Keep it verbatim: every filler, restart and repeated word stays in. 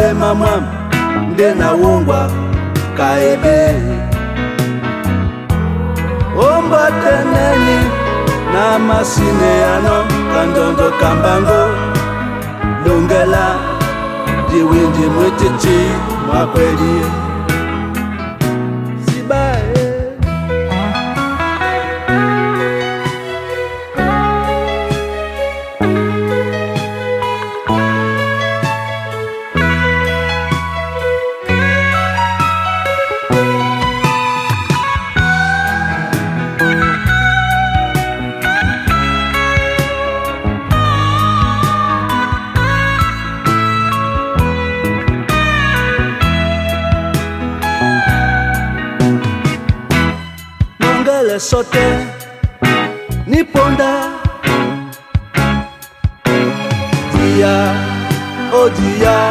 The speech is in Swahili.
mulema mwam nde na wongwa kaebe omba teneni na masine ano kandondo kambango lungela diwindi mwitichi mwakweli sibae le sote ni ponda dia oh dia